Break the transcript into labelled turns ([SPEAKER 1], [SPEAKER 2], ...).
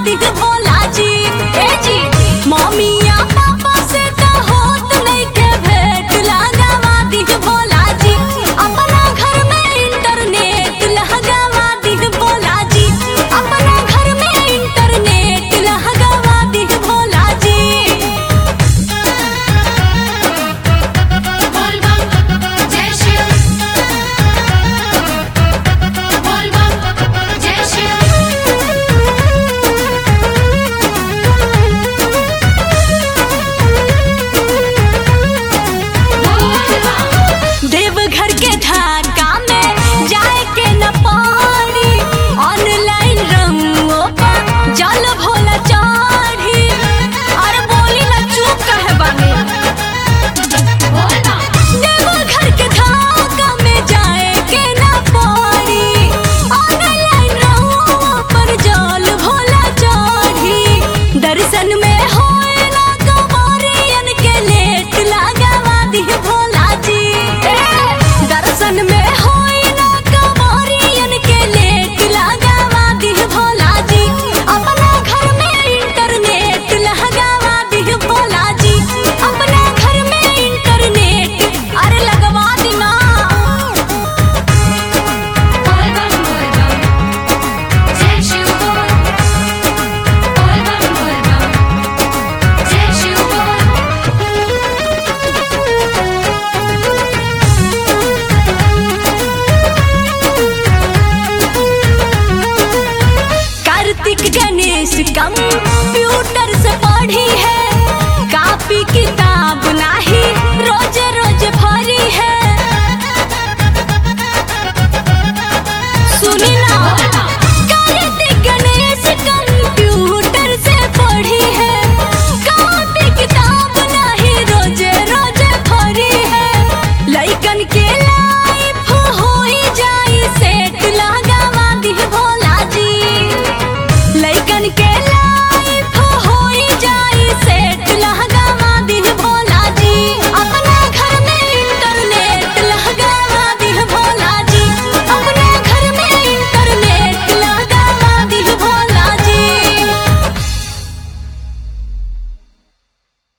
[SPEAKER 1] दी भोला जी। ए जी मम्मिया पापा से तो होत नहीं के भेंट लगावा दी भोला जी। अपना घर में इंटरनेट लगावा दी भोला जी। अपना घर में इंटरनेट लगावा दी भोला जी।
[SPEAKER 2] बोल बम जय शिव, बोल बम जय शिव।
[SPEAKER 1] देवघर के ढाका में जाए के न पानी। ऑनलाइन रंगों पर जल भोला चढ़ी। अरे बोली ना चुप कहे बानी।
[SPEAKER 2] बोल बम
[SPEAKER 1] देवघर के ढाका में जाए के न पानी। ऑनलाइन रंगों पर जल भोला चढ़ी। दर्शन में होए ना कमरियन के लेट लगावा दी भोला जी। दर्शन में होए ना कमरियन के लेट लगावा दी भोला जी। अपना घर में इंटरनेट लगावा दी भोला जी। अपना घर में इंटरनेट अरे लगवा दी ना।
[SPEAKER 2] बोल बम जय शिव बोल, बोल बम जय शिव बोल।
[SPEAKER 1] कार्तिक गणेश कंप्यूटर से पढ़ी है।